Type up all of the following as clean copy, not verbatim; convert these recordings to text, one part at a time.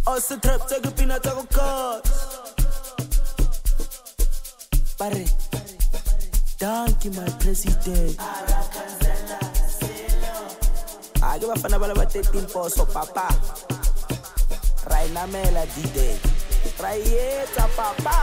se trap tsa ke pina tsa go cut. Pare, Donkey my president. Ke bafana ba le ba 13 poso papa. Raina mela D-Day. Raietsa papa.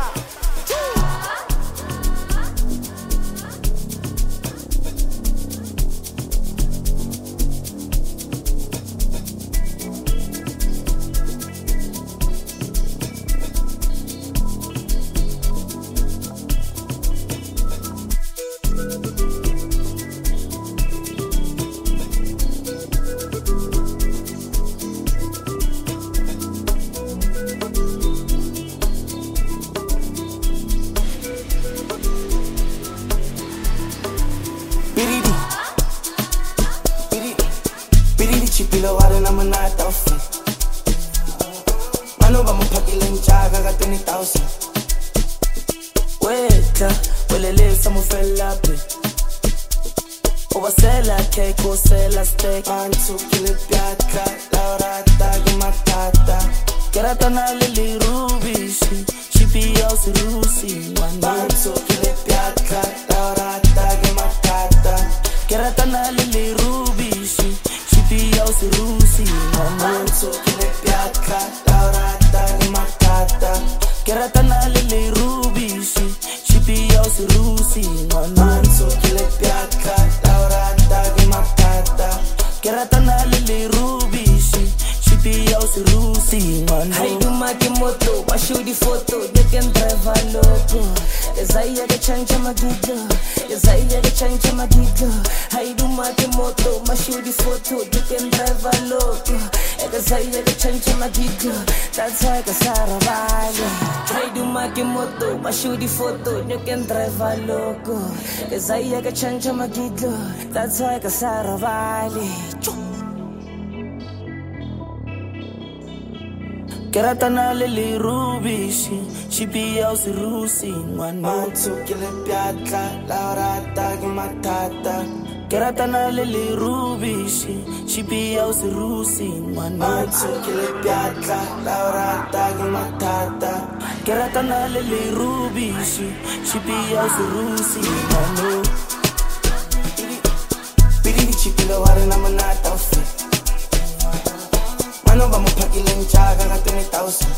Chipilo ware na manata ofi Mano ba mpakile nchaga ka 20,000 Weta, welele sa mo fella pe Oba sela cake o sela steak Bantu kile piaka, laurata ke matata Kerata na lili rubishi, shipi yao si rusi Bantu kile piaka, laurata ke matata Kerata na lili rubishi Pia si rusi Manso kile piaka laurata ni matata Kerata na lili rubishi Pia si rusi Manso kile piaka laurata ni matata Kerata na lili rubishi Pia si rusi Haidu maki moto washudi foto you can drive a loco Ezaiya ke chanja magiga Ezaiya ke chanja magiga Haidu maki moto washudi foto you can drive a loco Ezaiya ke chanja magiga That's why kasara vale Haidu maki moto washudi foto you can drive a loco Ezaiya ke chanja magiga That's why kasara vale Kerata na lili rubishi Pia si rusi Manso kile piaka laurata ke matata Kerata na lili rubishi Pia si rusi Manso kile piaka laurata ke matata Kerata na lili rubishi Pia si rusi Piriri chipilo ware na manata ofi Mano ba mpakile nchaga ka 20,000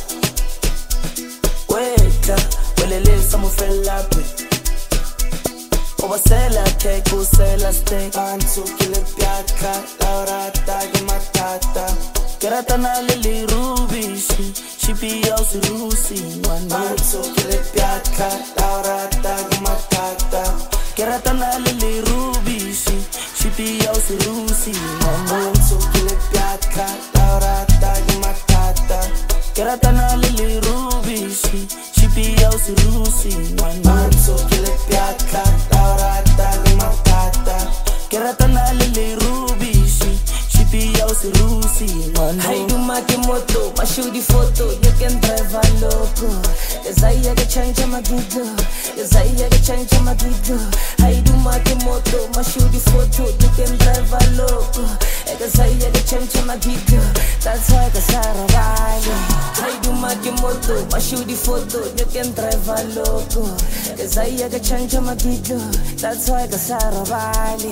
Weta, welele sa mo fella pe Oba sela cake o sela steak Bantu kile piaka, laurata ke matata Kerata na lili rubishi Pia si rusi Bantu kile piaka, laurata ke matata Kerata na lili rubishi Pia si rusi Bantu kile piaka, laurata ke matata Kerata na lili rubishi Pia si rusi Bantu kile piaka, laurata ke matata Kerata na lili rubishi Pia si rusi Haidu maki moto washudi foto you can drive a loco Ezaiya ke chanja magiga Ezaiya ke chanja magiga Haidu maki moto washudi foto you can drive a loco Ezaiya ke chanja magiga That's why kasara vale Haidu maki moto washudi foto you can drive a loco Ezaiya ke chanja magiga That's why kasara vale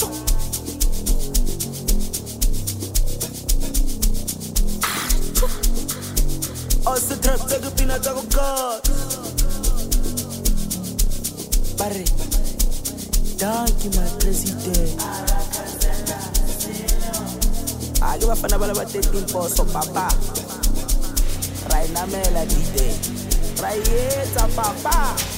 se trap tsa ke pina tsa go cut. Pare, Donkey my president. Ke bafana ba le ba 13 poso papa. Raina mela D-Day. Raietsa papa.